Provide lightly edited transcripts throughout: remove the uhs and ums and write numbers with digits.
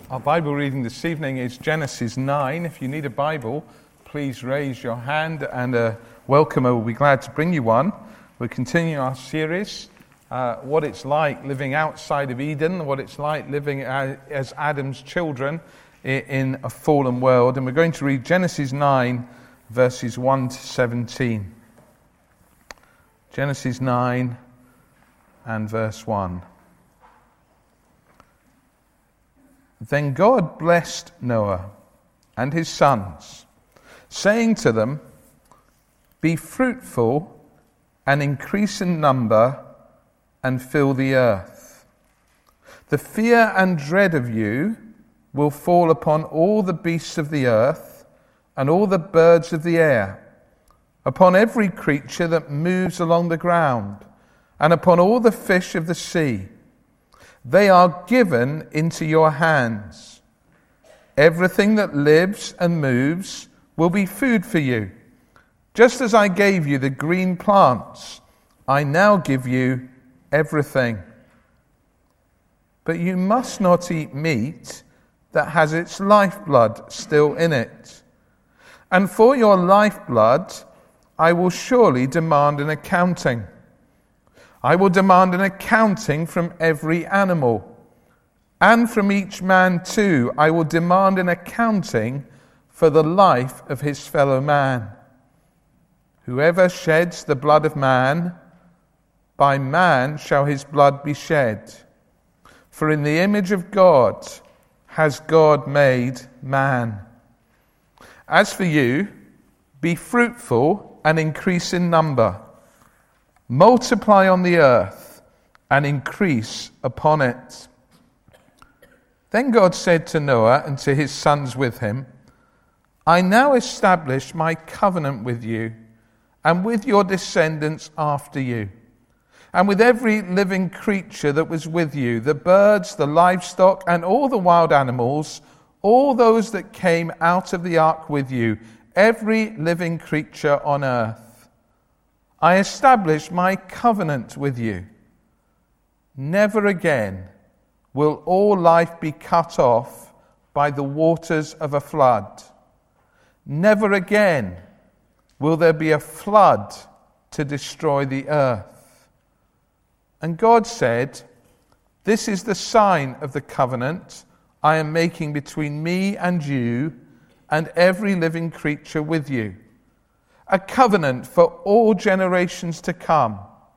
Our Bible reading this evening is Genesis 9. If you need a Bible, please raise your hand and a welcomer will be glad to bring you one. We're continuing our series, what it's like living outside of Eden, what it's like living as Adam's children in a fallen world. And we're going to read Genesis 9, verses 1 to 17. Genesis 9 and verse 1. Then God blessed Noah and his sons, saying to them, "Be fruitful and increase in number and fill the earth. The fear and dread of you will fall upon all the beasts of the earth and all the birds of the air, upon every creature that moves along the ground, and upon all the fish of the sea. They are given into your hands. Everything that lives and moves will be food for you. Just as I gave you the green plants, I now give you everything. But you must not eat meat that has its lifeblood still in it. And for your lifeblood, I will surely demand an accounting. I will demand an accounting from every animal, and from each man too I will demand an accounting for the life of his fellow man. Whoever sheds the blood of man, by man shall his blood be shed. For in the image of God has God made man. As for you, be fruitful and increase in number. Multiply on the earth and increase upon it." Then God said to Noah and to his sons with him, "I now establish my covenant with you and with your descendants after you, and with every living creature that was with you, the birds, the livestock, and all the wild animals, all those that came out of the ark with you, every living creature on earth. I establish my covenant with you. Never again will all life be cut off by the waters of a flood. Never again will there be a flood to destroy the earth." And God said, "This is the sign of the covenant I am making between me and you and every living creature with you. A covenant for all generations to come.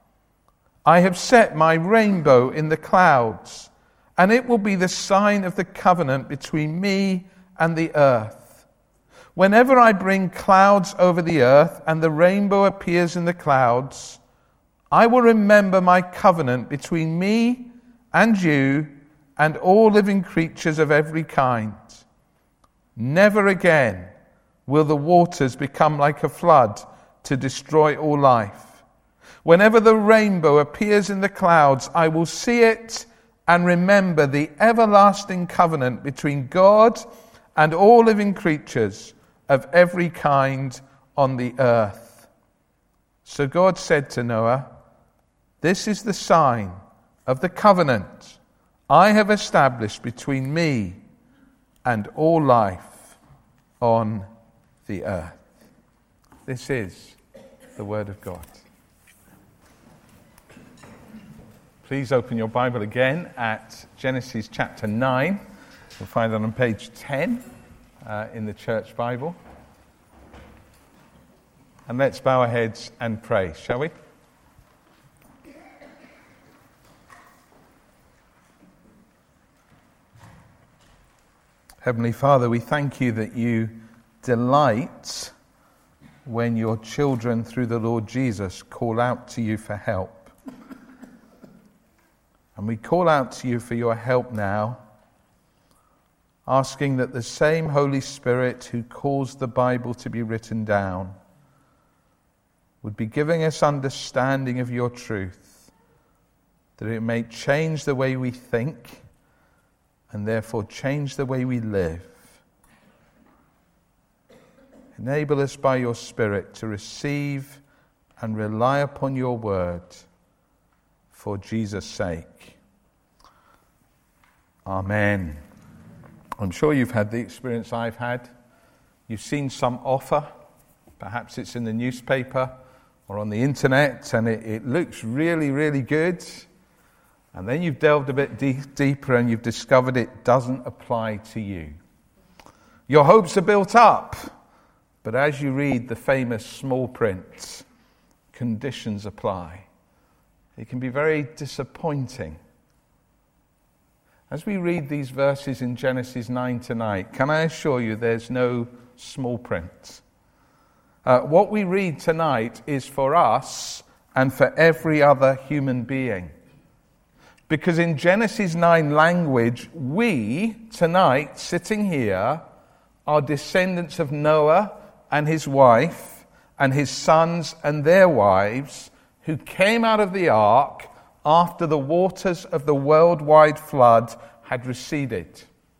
I have set my rainbow in the clouds, and it will be the sign of the covenant between me and the earth. Whenever I bring clouds over the earth and the rainbow appears in the clouds, I will remember my covenant between me and you and all living creatures of every kind. Never again will the waters become like a flood to destroy all life. Whenever the rainbow appears in the clouds, I will see it and remember the everlasting covenant between God and all living creatures of every kind on the earth." So God said to Noah, "This is the sign of the covenant I have established between me and all life on the earth." This is the word of God. Please open your Bible again at Genesis chapter 9. You'll find it on page 10 in the church Bible. And let's bow our heads and pray, shall we? Heavenly Father, we thank you that you delight when your children through the Lord Jesus call out to you for help. And we call out to you for your help now, asking that the same Holy Spirit who caused the Bible to be written down would be giving us understanding of your truth, that it may change the way we think and therefore change the way we live. Enable us by your Spirit to receive and rely upon your word for Jesus' sake. Amen. I'm sure you've had the experience I've had. You've seen some offer, perhaps it's in the newspaper or on the internet, and it looks really, really good. And then you've delved a bit deeper and you've discovered it doesn't apply to you. Your hopes are built up, but as you read the famous small print, conditions apply. It can be very disappointing. As we read these verses in Genesis 9 tonight, can I assure you there's no small print? What we read tonight is for us and for every other human being. Because in Genesis 9 language, we, tonight, sitting here, are descendants of Noah and his wife and his sons and their wives who came out of the ark after the waters of the worldwide flood had receded.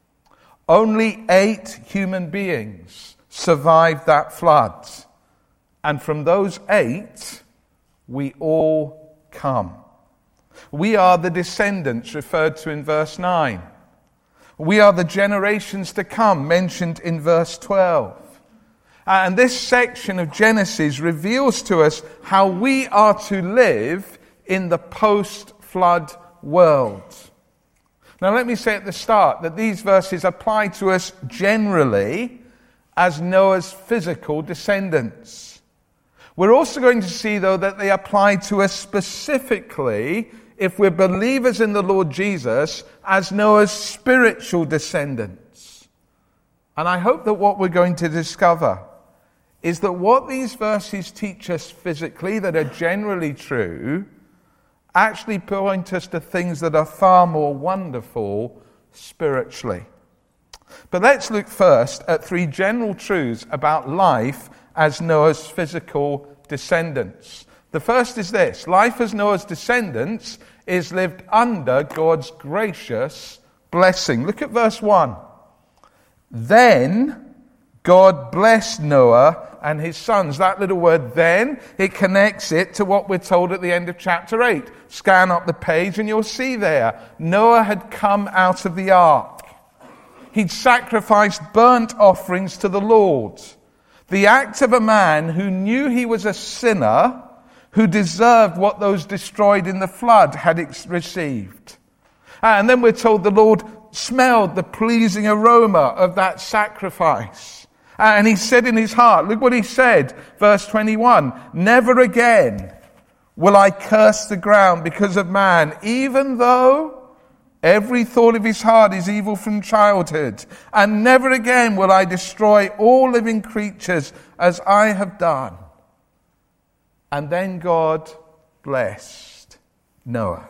Only 8 human beings survived that flood. And from those 8, we all come. We are the descendants referred to in verse 9. We are the generations to come mentioned in verse 12. And this section of Genesis reveals to us how we are to live in the post-flood world. Now let me say at the start that these verses apply to us generally as Noah's physical descendants. We're also going to see, though, that they apply to us specifically if we're believers in the Lord Jesus as Noah's spiritual descendants. And I hope that what we're going to discover is that what these verses teach us physically that are generally true actually point us to things that are far more wonderful spiritually. But let's look first at 3 general truths about life as Noah's physical descendants. The first is this: life as Noah's descendants is lived under God's gracious blessing. Look at verse 1. Then God blessed Noah and his sons. That little word then, it connects it to what we're told at the end of chapter 8. Scan up the page and you'll see there. Noah had come out of the ark. He'd sacrificed burnt offerings to the Lord. The act of a man who knew he was a sinner, who deserved what those destroyed in the flood had received. And then we're told the Lord smelled the pleasing aroma of that sacrifice. And he said in his heart, look what he said, verse 21, "Never again will I curse the ground because of man, even though every thought of his heart is evil from childhood. And never again will I destroy all living creatures as I have done." And then God blessed Noah.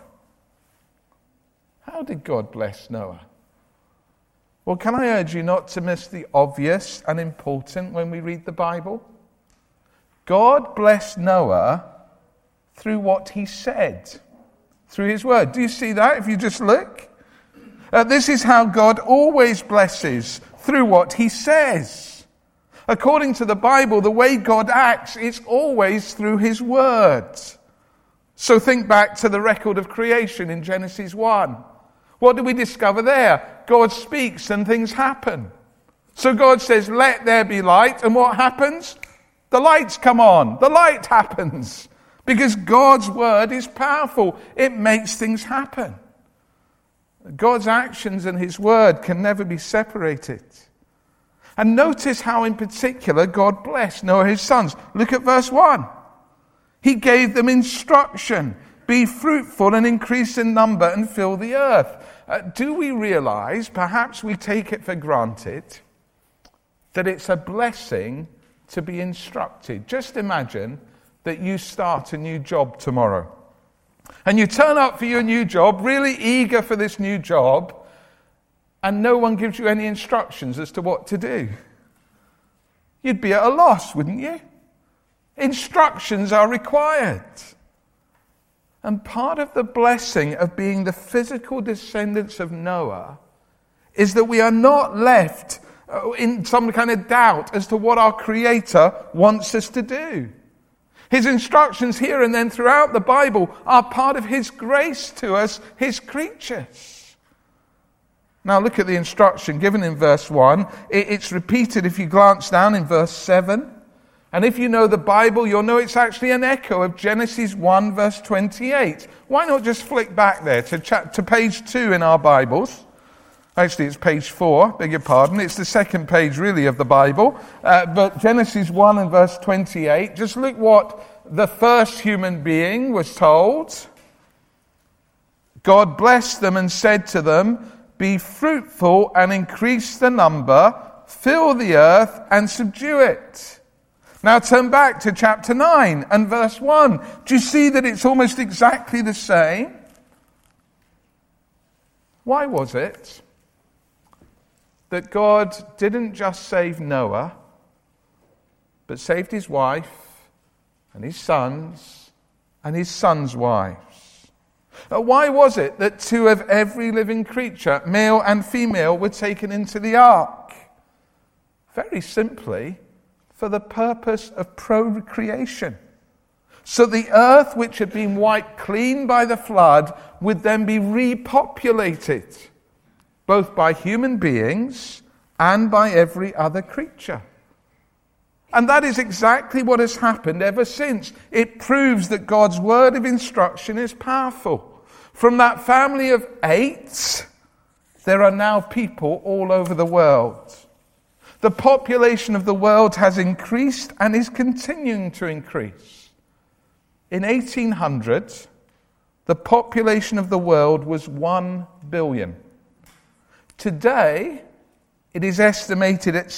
How did God bless Noah? Well, can I urge you not to miss the obvious and important when we read the Bible? God blessed Noah through what he said, through his word. Do you see that if you just look? This is how God always blesses, through what he says. According to the Bible, the way God acts is always through his word. So think back to the record of creation in Genesis 1. What do we discover there? God speaks and things happen. So God says, "Let there be light," and what happens? The lights come on. The light happens. Because God's word is powerful. It makes things happen. God's actions and his word can never be separated. And notice how in particular God blessed Noah and his sons. Look at verse 1. He gave them instruction. Be fruitful and increase in number and fill the earth. Do we realize, perhaps we take it for granted, that it's a blessing to be instructed? Just imagine that you start a new job tomorrow. And you turn up for your new job, really eager for this new job, and no one gives you any instructions as to what to do. You'd be at a loss, wouldn't you? Instructions are required. And part of the blessing of being the physical descendants of Noah is that we are not left in some kind of doubt as to what our Creator wants us to do. His instructions here and then throughout the Bible are part of his grace to us, his creatures. Now look at the instruction given in verse 1. It's repeated if you glance down in verse 7. And if you know the Bible, you'll know it's actually an echo of Genesis 1 verse 28. Why not just flick back there to page 2 in our Bibles? Actually, it's page 4, beg your pardon. It's the second page, really, of the Bible. But Genesis 1 and verse 28, just look what the first human being was told. God blessed them and said to them, "Be fruitful and increase the number, fill the earth and subdue it." Now turn back to chapter 9 and verse 1. Do you see that it's almost exactly the same? Why was it that God didn't just save Noah, but saved his wife and his sons and his sons' wives? Why was it that 2 of every living creature, male and female, were taken into the ark? Very simply, for the purpose of procreation. So the earth, which had been wiped clean by the flood, would then be repopulated, both by human beings and by every other creature. And that is exactly what has happened ever since. It proves that God's word of instruction is powerful. From that family of 8, there are now people all over the world. The population of the world has increased and is continuing to increase. In 1800, the population of the world was 1 billion. Today, it is estimated at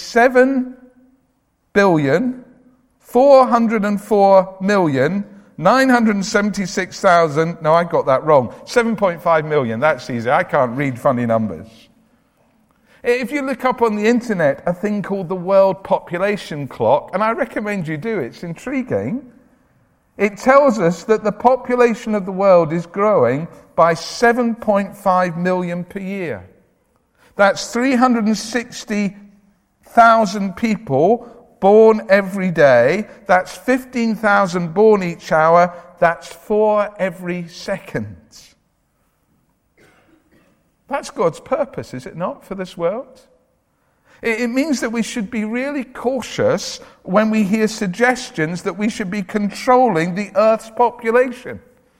7,404,976,000. No, I got that wrong. 7.5 million. That's easy. I can't read funny numbers. If you look up on the internet a thing called the World Population Clock, and I recommend you do, it's intriguing, it tells us that the population of the world is growing by 7.5 million per year. That's 360,000 people born every day. That's 15,000 born each hour. That's 4 every second. That's God's purpose, is it not, for this world? It means that we should be really cautious when we hear suggestions that we should be controlling the earth's population.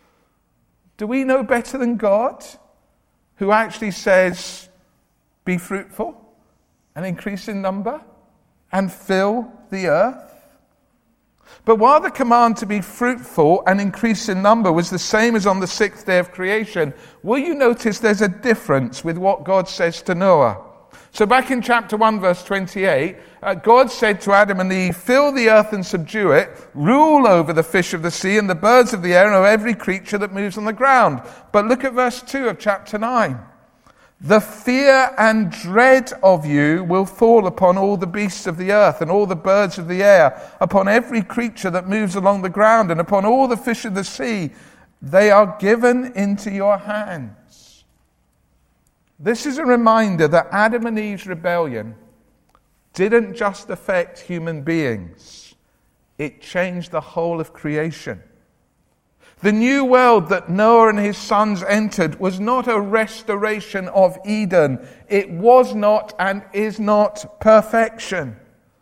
Do we know better than God, who actually says, "Be fruitful and increase in number and fill the earth"? But while the command to be fruitful and increase in number was the same as on the 6th day of creation, will you notice there's a difference with what God says to Noah? So back in chapter 1 verse 28, God said to Adam and Eve, "Fill the earth and subdue it, rule over the fish of the sea and the birds of the air and over every creature that moves on the ground." But look at verse 2 of chapter 9. "The fear and dread of you will fall upon all the beasts of the earth and all the birds of the air, upon every creature that moves along the ground and upon all the fish of the sea. They are given into your hands." This is a reminder that Adam and Eve's rebellion didn't just affect human beings. It changed the whole of creation. The new world that Noah and his sons entered was not a restoration of Eden. It was not and is not perfection.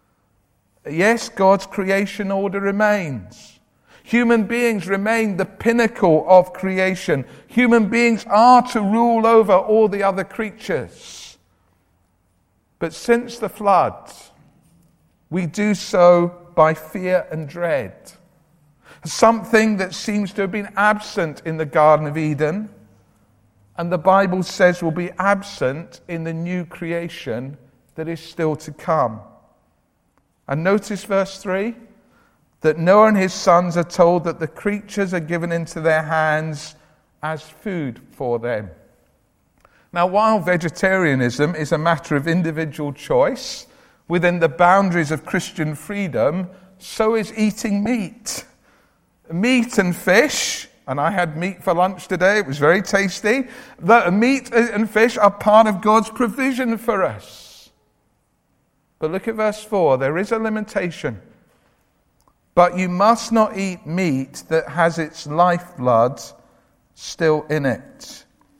Yes, God's creation order remains. Human beings remain the pinnacle of creation. Human beings are to rule over all the other creatures. But since the flood, we do so by fear and dread. Something that seems to have been absent in the Garden of Eden, and the Bible says will be absent in the new creation that is still to come. And notice verse 3, that Noah and his sons are told that the creatures are given into their hands as food for them. Now, while vegetarianism is a matter of individual choice within the boundaries of Christian freedom, so is eating meat. Meat and fish, and I had meat for lunch today, it was very tasty. The meat and fish are part of God's provision for us. But look at verse 4, there is a limitation. "But you must not eat meat that has its lifeblood still in it."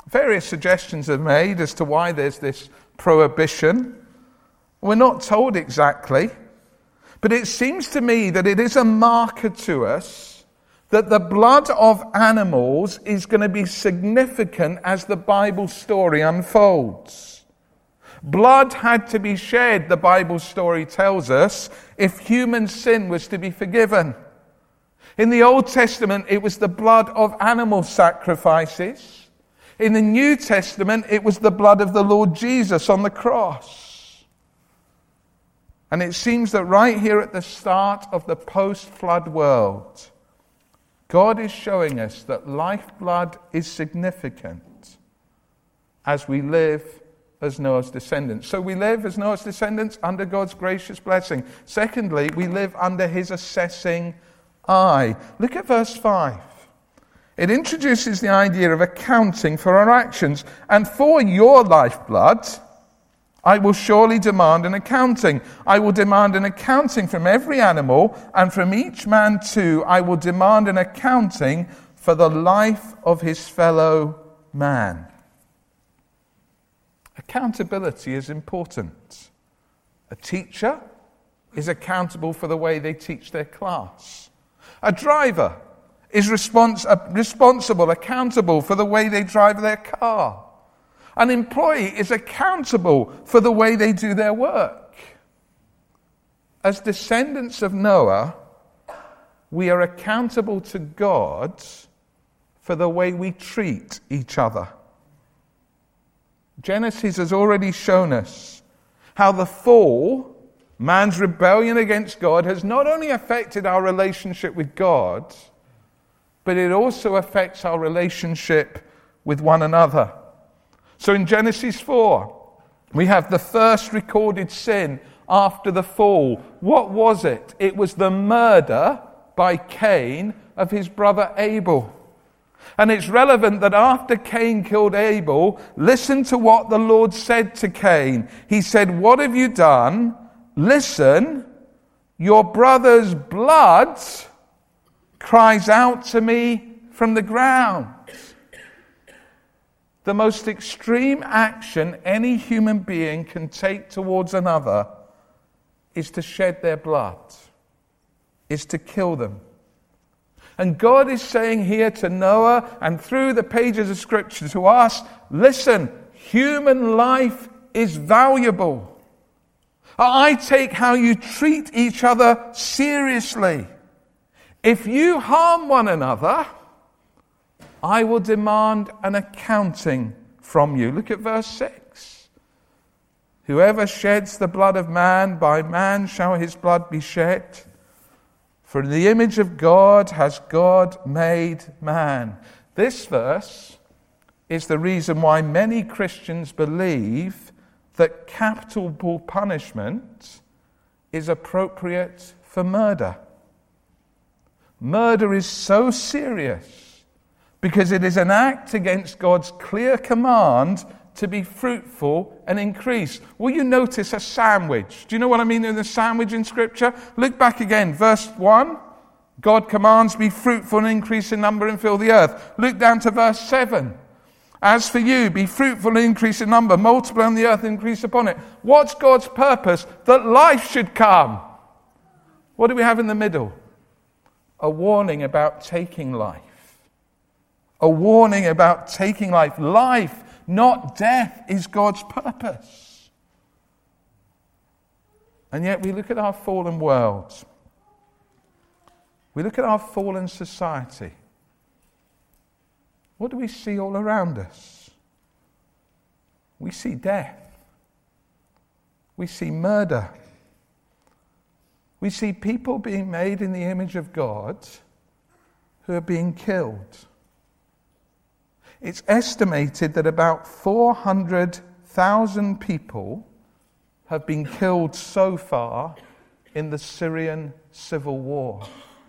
Various suggestions are made as to why there's this prohibition. We're not told exactly, but it seems to me that it is a marker to us that the blood of animals is going to be significant as the Bible story unfolds. Blood had to be shed, the Bible story tells us, if human sin was to be forgiven. In the Old Testament, it was the blood of animal sacrifices. In the New Testament, it was the blood of the Lord Jesus on the cross. And it seems that right here at the start of the post-flood world, God is showing us that lifeblood is significant as we live as Noah's descendants. So we live as Noah's descendants under God's gracious blessing. Secondly, we live under his assessing eye. Look at verse 5. It introduces the idea of accounting for our actions. And for your lifeblood, I will surely demand an accounting. I will demand an accounting from every animal, and from each man too I will demand an accounting for the life of his fellow man. Accountability is important. A teacher is accountable for the way they teach their class. A driver is responsible, accountable for the way they drive their car. An employee is accountable for the way they do their work. As descendants of Noah, we are accountable to God for the way we treat each other. Genesis has already shown us how the fall, man's rebellion against God, has not only affected our relationship with God, but it also affects our relationship with one another. So in Genesis 4, we have the first recorded sin after the fall. What was it? It was the murder by Cain of his brother Abel. And it's relevant that after Cain killed Abel, listen to what the Lord said to Cain. He said, "What have you done? Listen, your brother's blood cries out to me from the ground." The most extreme action any human being can take towards another is to shed their blood, is to kill them. And God is saying here to Noah and through the pages of Scripture to us, listen, human life is valuable. I take how you treat each other seriously. If you harm one another, I will demand an accounting from you. Look at verse 6. Whoever sheds the blood of man, by man shall his blood be shed. For in the image of God has God made man. This verse is the reason why many Christians believe that capital punishment is appropriate for murder. Murder is so serious because it is an act against God's clear command to be fruitful and increase. Will you notice a sandwich? Do you know what I mean in the sandwich in Scripture? Look back again, verse 1. God commands, be fruitful and increase in number and fill the earth. Look down to verse 7. As for you, be fruitful and increase in number, multiply on the earth and increase upon it. What's God's purpose? That life should come. What do we have in the middle? A warning about taking life. A warning about taking life. Life, not death, is God's purpose. And yet we look at our fallen world. We look at our fallen society. What do we see all around us? We see death. We see murder. We see people being made in the image of God who are being killed. It's estimated that about 400,000 people have been killed so far in the Syrian civil war.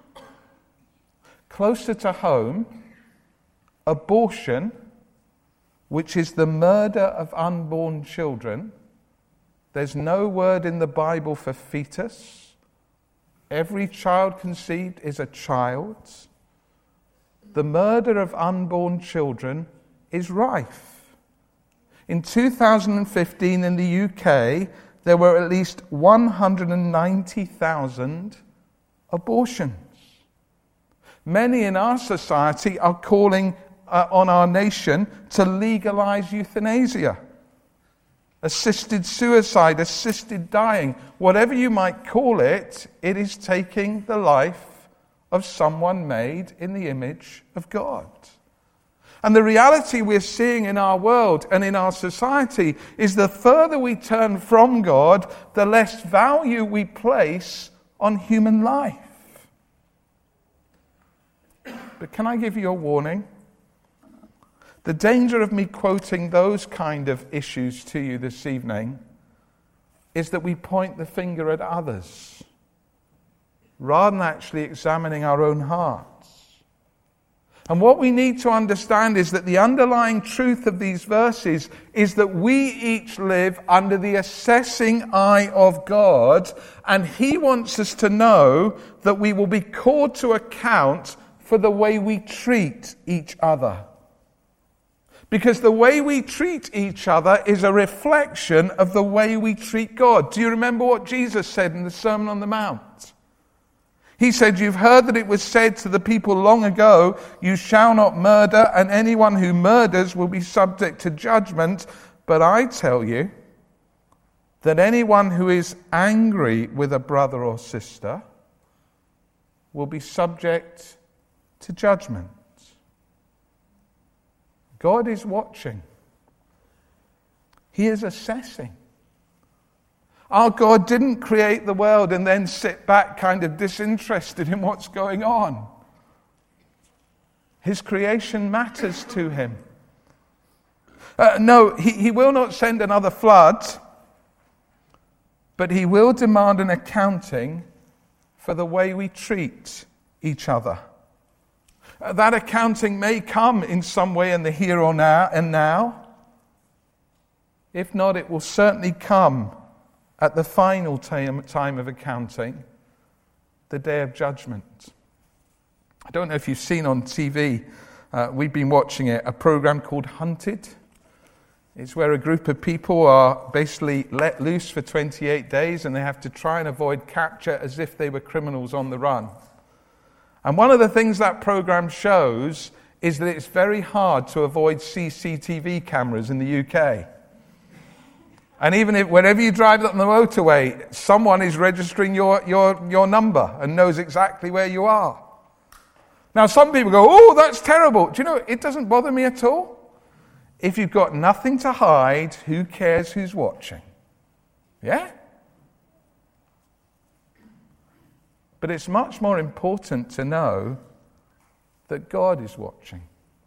Closer to home, abortion, which is the murder of unborn children. There's no word in the Bible for fetus. Every child conceived is a child. The murder of unborn children is rife. In 2015 in the UK, there were at least 190,000 abortions. Many in our society are calling on our nation to legalize euthanasia, assisted suicide, assisted dying. Whatever you might call it, it is taking the life of someone made in the image of God. And the reality we're seeing in our world and in our society is the further we turn from God, the less value we place on human life. But can I give you a warning? The danger of me quoting those kind of issues to you this evening is that we point the finger at others rather than actually examining our own hearts. And what we need to understand is that the underlying truth of these verses is that we each live under the assessing eye of God, and He wants us to know that we will be called to account for the way we treat each other. Because the way we treat each other is a reflection of the way we treat God. Do you remember what Jesus said in the Sermon on the Mount? He said, "You've heard that it was said to the people long ago, 'You shall not murder, and anyone who murders will be subject to judgment.' But I tell you that anyone who is angry with a brother or sister will be subject to judgment." God is watching. He is assessing. Our God didn't create the world and then sit back kind of disinterested in what's going on. His creation matters to Him. No, he will not send another flood, but He will demand an accounting for the way we treat each other. That accounting may come in some way in the here or now. If not, it will certainly come at the final time of accounting, the day of judgment. I don't know if you've seen on TV, we've been watching it, a program called Hunted. It's where a group of people are basically let loose for 28 days and they have to try and avoid capture as if they were criminals on the run. And one of the things that program shows is that it's very hard to avoid CCTV cameras in the UK. And even if wherever you drive up on the motorway, someone is registering your number and knows exactly where you are. Now some people go, "Oh, that's terrible." Do you know, it doesn't bother me at all. If you've got nothing to hide, who cares who's watching? Yeah? But it's much more important to know that God is watching.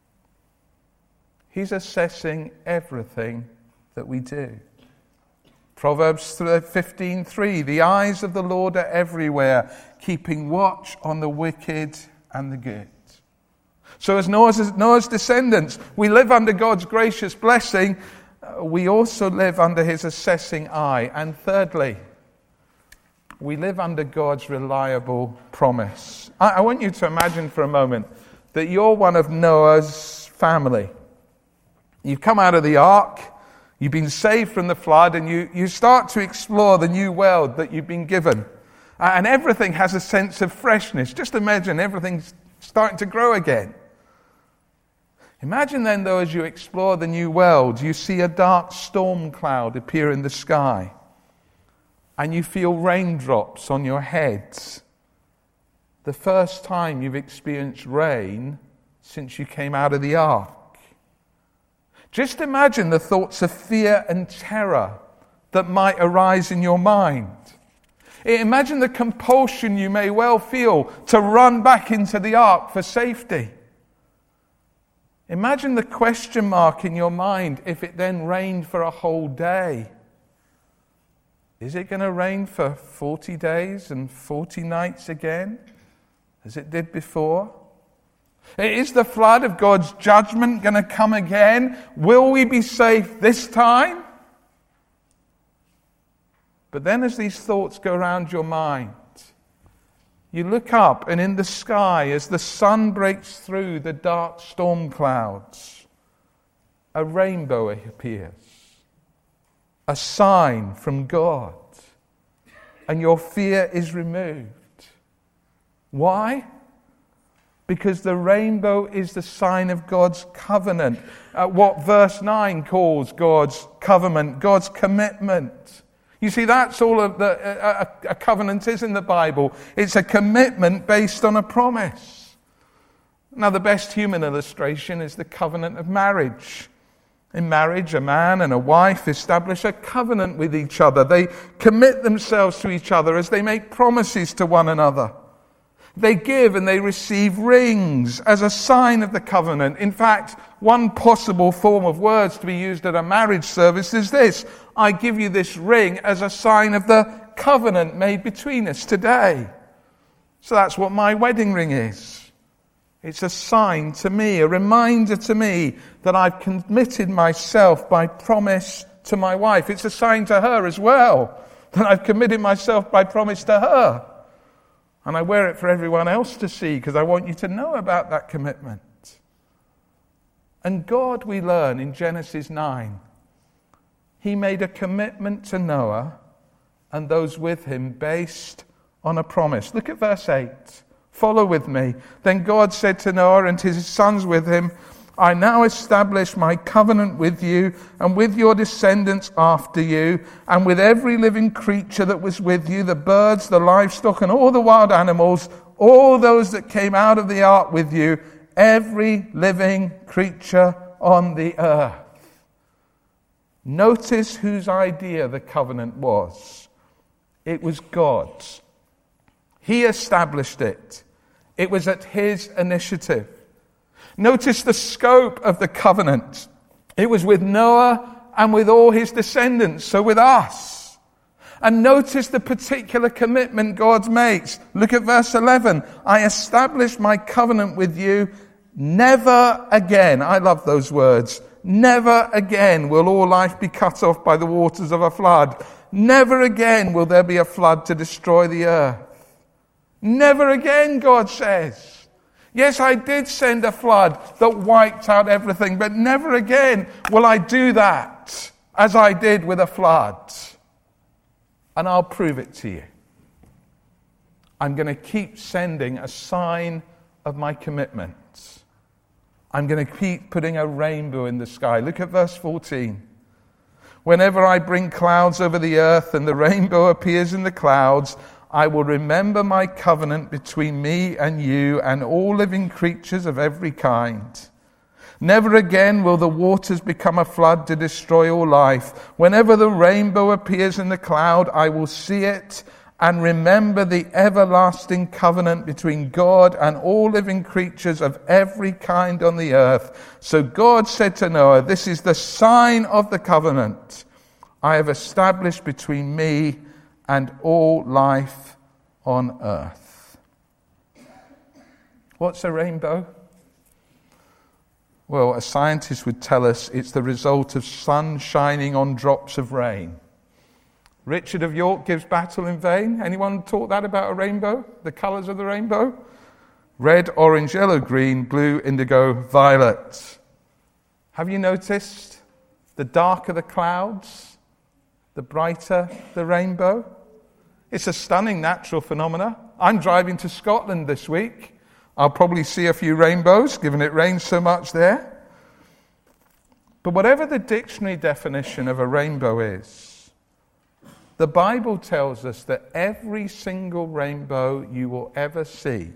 He's assessing everything that we do. Proverbs 15:3, "The eyes of the Lord are everywhere, keeping watch on the wicked and the good." So as Noah's descendants, we live under God's gracious blessing. We also live under His assessing eye. And thirdly, we live under God's reliable promise. I want you to imagine for a moment that you're one of Noah's family. You've come out of the ark, you've been saved from the flood, and you start to explore the new world that you've been given. And everything has a sense of freshness. Just imagine everything's starting to grow again. Imagine then, though, as you explore the new world, you see a dark storm cloud appear in the sky, and you feel raindrops on your heads. The first time you've experienced rain since you came out of the ark. Just imagine the thoughts of fear and terror that might arise in your mind. Imagine the compulsion you may well feel to run back into the ark for safety. Imagine the question mark in your mind if it then rained for a whole day. Is it going to rain for 40 days and 40 nights again, as it did before? Is the flood of God's judgment going to come again? Will we be safe this time? But then as these thoughts go around your mind, you look up, and in the sky, as the sun breaks through the dark storm clouds, a rainbow appears. A sign from God. And your fear is removed. Why? Because the rainbow is the sign of God's covenant. What verse 9 calls God's covenant, God's commitment. You see, that's all a covenant is in the Bible. It's a commitment based on a promise. Now, the best human illustration is the covenant of marriage. In marriage, a man and a wife establish a covenant with each other. They commit themselves to each other as they make promises to one another. They give and they receive rings as a sign of the covenant. In fact, one possible form of words to be used at a marriage service is this: I give you this ring as a sign of the covenant made between us today. So that's what my wedding ring is. It's a sign to me, a reminder to me that I've committed myself by promise to my wife. It's a sign to her as well, that I've committed myself by promise to her. And I wear it for everyone else to see because I want you to know about that commitment. And God, we learn in Genesis 9, He made a commitment to Noah and those with him based on a promise. Look at verse 8. Follow with me. Then God said to Noah and to his sons with him, I now establish my covenant with you and with your descendants after you and with every living creature that was with you, the birds, the livestock, and all the wild animals, all those that came out of the ark with you, every living creature on the earth. Notice whose idea the covenant was. It was God's. He established it. It was at His initiative. Notice the scope of the covenant. It was with Noah and with all his descendants, so with us. And notice the particular commitment God makes. Look at verse 11. I establish my covenant with you. Never again, I love those words, never again will all life be cut off by the waters of a flood. Never again will there be a flood to destroy the earth. Never again, God says. Yes, I did send a flood that wiped out everything, but never again will I do that as I did with a flood. And I'll prove it to you. I'm going to keep sending a sign of my commitment. I'm going to keep putting a rainbow in the sky. Look at verse 14. Whenever I bring clouds over the earth and the rainbow appears in the clouds, I will remember my covenant between me and you and all living creatures of every kind. Never again will the waters become a flood to destroy all life. Whenever the rainbow appears in the cloud, I will see it and remember the everlasting covenant between God and all living creatures of every kind on the earth. So God said to Noah, this is the sign of the covenant I have established between me and all life on earth. What's a rainbow? Well, a scientist would tell us it's the result of sun shining on drops of rain. Richard of York gives battle in vain. Anyone taught that about a rainbow? The colours of the rainbow? Red, orange, yellow, green, blue, indigo, violet. Have you noticed the darker the clouds, the brighter the rainbow? It's a stunning natural phenomena. I'm driving to Scotland this week. I'll probably see a few rainbows, given it rains so much there. But whatever the dictionary definition of a rainbow is, the Bible tells us that every single rainbow you will ever see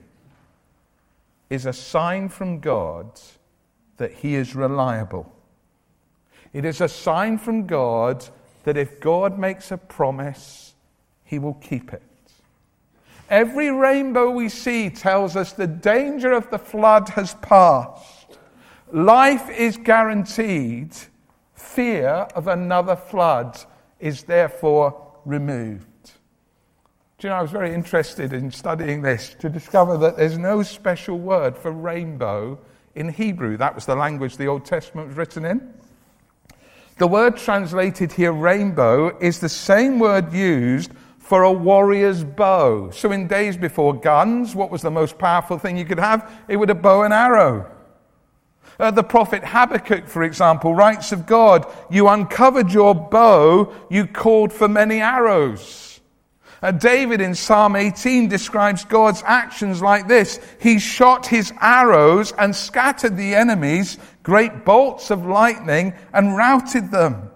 is a sign from God that He is reliable. It is a sign from God that if God makes a promise, He will keep it. Every rainbow we see tells us the danger of the flood has passed. Life is guaranteed. Fear of another flood is therefore removed. Do you know, I was very interested in studying this to discover that there's no special word for rainbow in Hebrew. That was the language the Old Testament was written in. The word translated here, rainbow, is the same word used for a warrior's bow. So in days before guns, what was the most powerful thing you could have? It was a bow and arrow. The prophet Habakkuk, for example, writes of God, "You uncovered your bow, you called for many arrows." David in Psalm 18 describes God's actions like this: "He shot his arrows and scattered the enemies, great bolts of lightning, and routed them."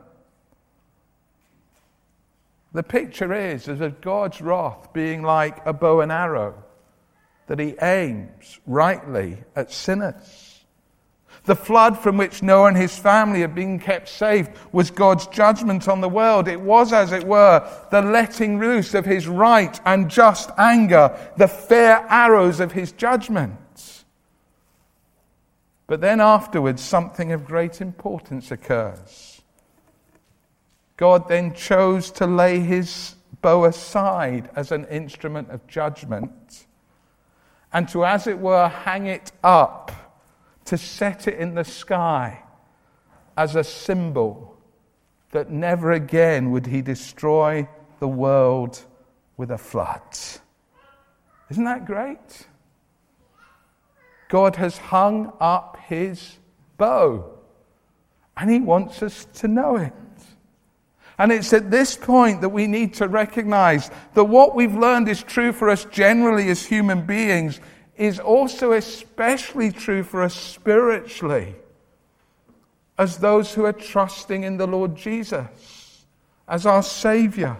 The picture is of God's wrath being like a bow and arrow that he aims rightly at sinners. The flood from which Noah and his family had been kept safe was God's judgment on the world. It was, as it were, the letting loose of his right and just anger, the fair arrows of his judgment. But then afterwards, something of great importance occurs. God then chose to lay his bow aside as an instrument of judgment and to, as it were, hang it up, to set it in the sky as a symbol that never again would he destroy the world with a flood. Isn't that great? God has hung up his bow, and he wants us to know it. And it's at this point that we need to recognize that what we've learned is true for us generally as human beings is also especially true for us spiritually as those who are trusting in the Lord Jesus as our Saviour.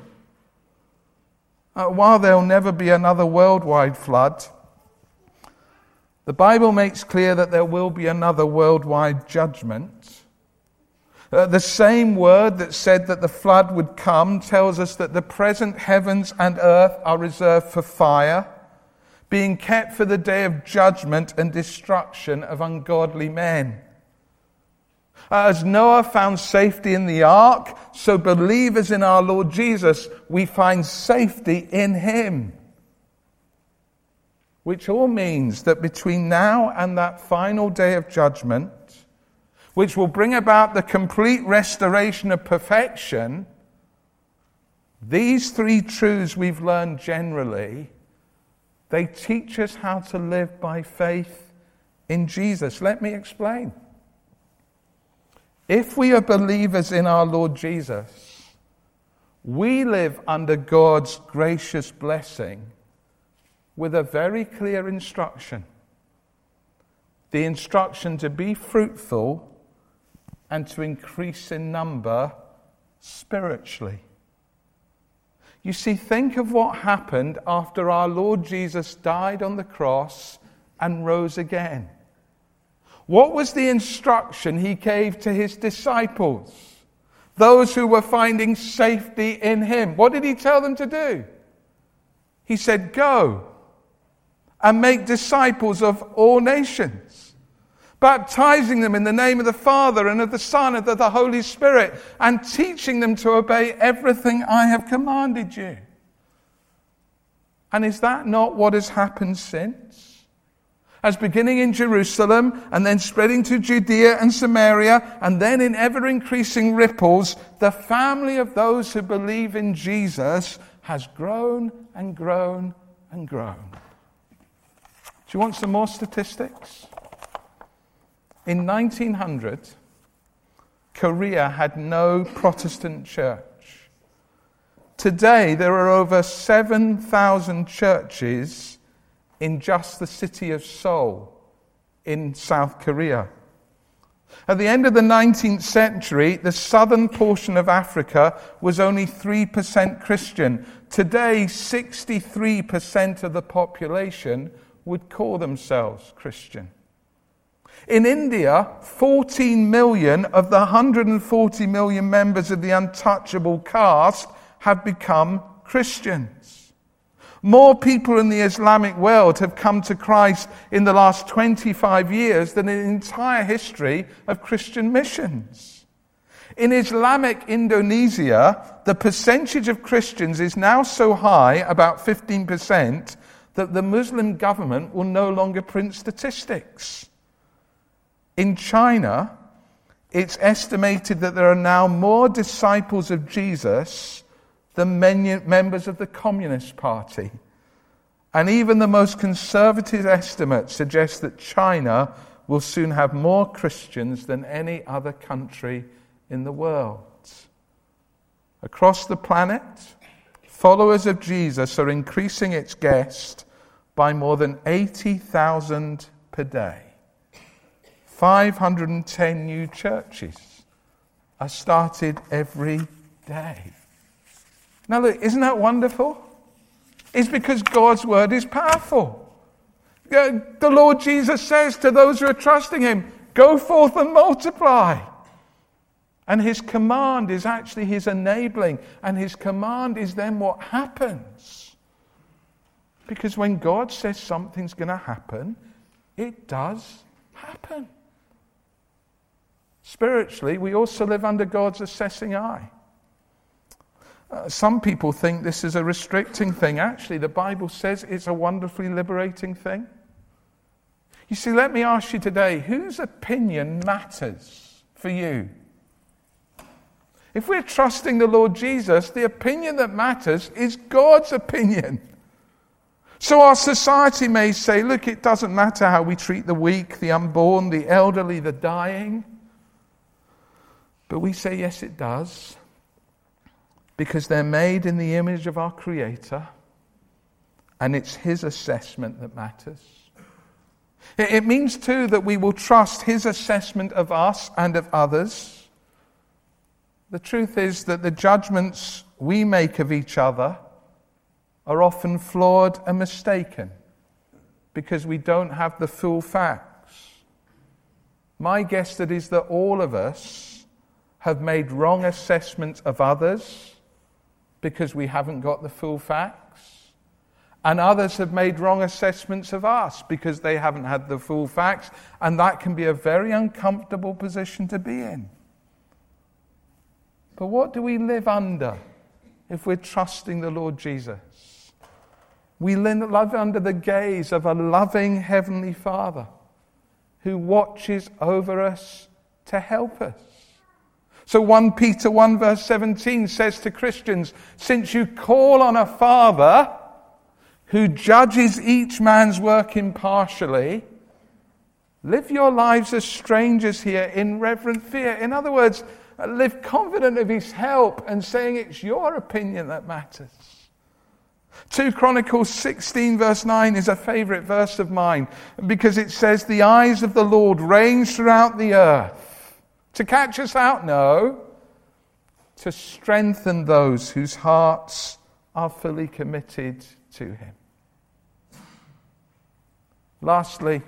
While there'll never be another worldwide flood, the Bible makes clear that there will be another worldwide judgment. The same word that said that the flood would come tells us that the present heavens and earth are reserved for fire, being kept for the day of judgment and destruction of ungodly men. As Noah found safety in the ark, so believers in our Lord Jesus, we find safety in him. Which all means that between now and that final day of judgment, which will bring about the complete restoration of perfection, these three truths we've learned generally, they teach us how to live by faith in Jesus. Let me explain. If we are believers in our Lord Jesus, we live under God's gracious blessing with a very clear instruction. The instruction to be fruitful and to increase in number spiritually. You see, think of what happened after our Lord Jesus died on the cross and rose again. What was the instruction he gave to his disciples? Those who were finding safety in him. What did he tell them to do? He said, "Go and make disciples of all nations, baptizing them in the name of the Father and of the Son and of the Holy Spirit, and teaching them to obey everything I have commanded you." And is that not what has happened since? As beginning in Jerusalem and then spreading to Judea and Samaria and then in ever-increasing ripples, the family of those who believe in Jesus has grown and grown and grown. Do you want some more statistics? In 1900, Korea had no Protestant church. Today, there are over 7,000 churches in just the city of Seoul in South Korea. At the end of the 19th century, the southern portion of Africa was only 3% Christian. Today, 63% of the population would call themselves Christian. In India, 14 million of the 140 million members of the untouchable caste have become Christians. More people in the Islamic world have come to Christ in the last 25 years than in the entire history of Christian missions. In Islamic Indonesia, the percentage of Christians is now so high, about 15%, that the Muslim government will no longer print statistics. In China, it's estimated that there are now more disciples of Jesus than members of the Communist Party. And even the most conservative estimates suggest that China will soon have more Christians than any other country in the world. Across the planet, followers of Jesus are increasing its guests by more than 80,000 per day. 510 new churches are started every day. Now look, isn't that wonderful? It's because God's word is powerful. The Lord Jesus says to those who are trusting him, go forth and multiply. And his command is actually his enabling. And his command is then what happens. Because when God says something's going to happen, it does happen. Spiritually, we also live under God's assessing eye. Some people think this is a restricting thing. Actually, the Bible says it's a wonderfully liberating thing. You see, let me ask you today, whose opinion matters for you? If we're trusting the Lord Jesus, the opinion that matters is God's opinion. So our society may say, look, it doesn't matter how we treat the weak, the unborn, the elderly, the dying. But we say, yes, it does. Because they're made in the image of our Creator. And it's his assessment that matters. It means too that we will trust his assessment of us and of others. The truth is that the judgments we make of each other are often flawed and mistaken because we don't have the full facts. My guess is that all of us have made wrong assessments of others because we haven't got the full facts. And others have made wrong assessments of us because they haven't had the full facts. And that can be a very uncomfortable position to be in. But what do we live under if we're trusting the Lord Jesus? We live under the gaze of a loving Heavenly Father who watches over us to help us. So 1 Peter 1 verse 17 says to Christians, since you call on a Father who judges each man's work impartially, live your lives as strangers here in reverent fear. In other words, live confident of his help and saying it's your opinion that matters. 2 Chronicles 16 verse 9 is a favourite verse of mine because it says, the eyes of the Lord range throughout the earth. To catch us out? No. To strengthen those whose hearts are fully committed to him. Lastly,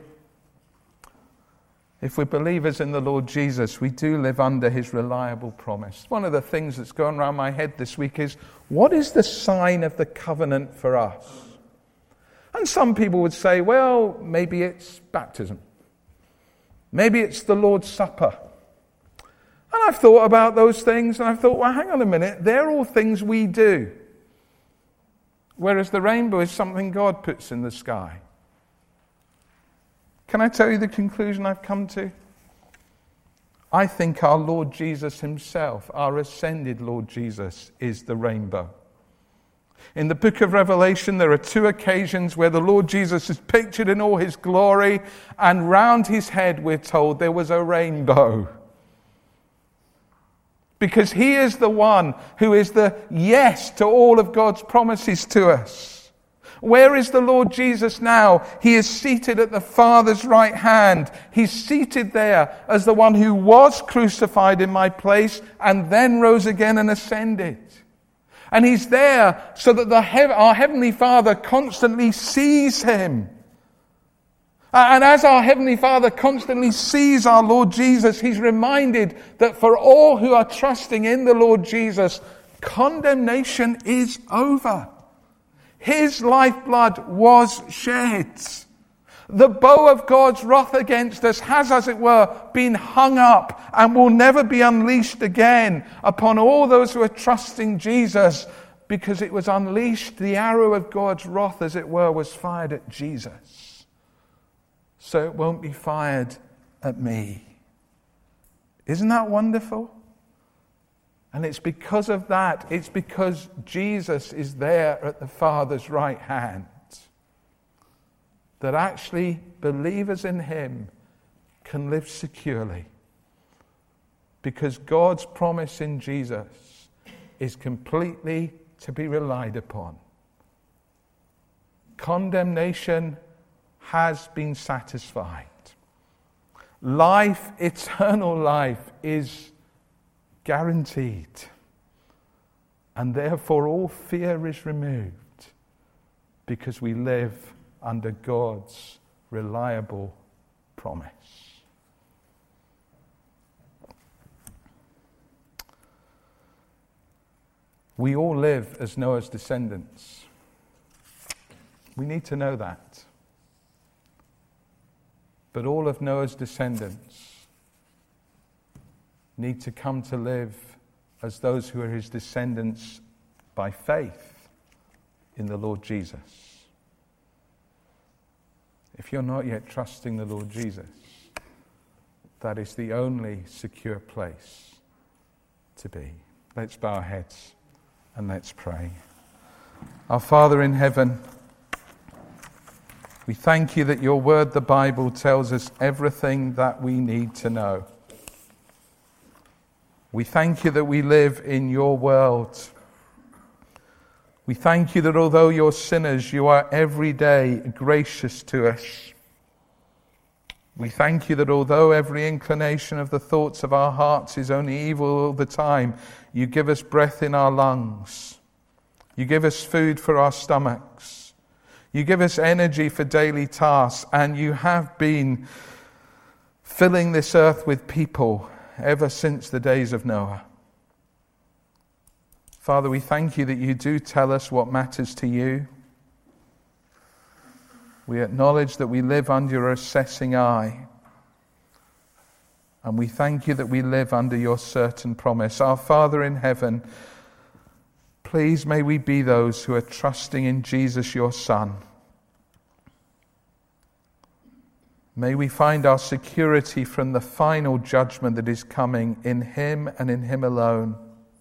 if we're believers in the Lord Jesus, we do live under his reliable promise. One of the things that's going around my head this week is, what is the sign of the covenant for us? And some people would say, well, maybe it's baptism. Maybe it's the Lord's Supper. And I've thought about those things, and I've thought, well, hang on a minute, they're all things we do. Whereas the rainbow is something God puts in the sky. Can I tell you the conclusion I've come to? I think our Lord Jesus himself, our ascended Lord Jesus, is the rainbow. In the book of Revelation, there are 2 occasions where the Lord Jesus is pictured in all his glory, and round his head, we're told, there was a rainbow. Because he is the one who is the yes to all of God's promises to us. Where is the Lord Jesus now? He is seated at the Father's right hand. He's seated there as the one who was crucified in my place and then rose again and ascended. And he's there so that our Heavenly Father constantly sees him. And as our Heavenly Father constantly sees our Lord Jesus, he's reminded that for all who are trusting in the Lord Jesus, condemnation is over. His lifeblood was shed. The bow of God's wrath against us has, as it were, been hung up and will never be unleashed again upon all those who are trusting Jesus, because it was unleashed, the arrow of God's wrath, as it were, was fired at Jesus. So it won't be fired at me. Isn't that wonderful? And it's because of that, it's because Jesus is there at the Father's right hand, that actually believers in him can live securely, because God's promise in Jesus is completely to be relied upon. Condemnation has been satisfied. Life, eternal life, is guaranteed. And therefore all fear is removed, because we live under God's reliable promise. We all live as Noah's descendants. We need to know that. But all of Noah's descendants need to come to live as those who are his descendants by faith in the Lord Jesus. If you're not yet trusting the Lord Jesus, that is the only secure place to be. Let's bow our heads and let's pray. Our Father in heaven, we thank you that your word, the Bible, tells us everything that we need to know. We thank you that we live in your world. We thank you that although you're sinners, you are every day gracious to us. We thank you that although every inclination of the thoughts of our hearts is only evil all the time, you give us breath in our lungs. You give us food for our stomachs. You give us energy for daily tasks, and you have been filling this earth with people ever since the days of Noah. Father, we thank you that you do tell us what matters to you. We acknowledge that we live under your assessing eye. And we thank you that we live under your certain promise. Our Father in heaven, please may we be those who are trusting in Jesus, your Son. May we find our security from the final judgment that is coming in him and in him alone.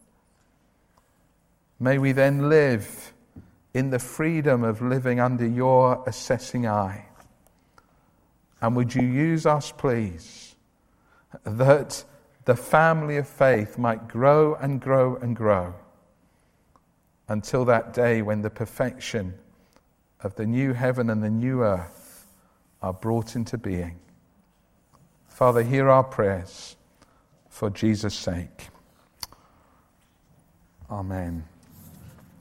May we then live in the freedom of living under your assessing eye. And would you use us, please, that the family of faith might grow and grow and grow until that day when the perfection of the new heaven and the new earth are brought into being. Father, hear our prayers for Jesus' sake. Amen.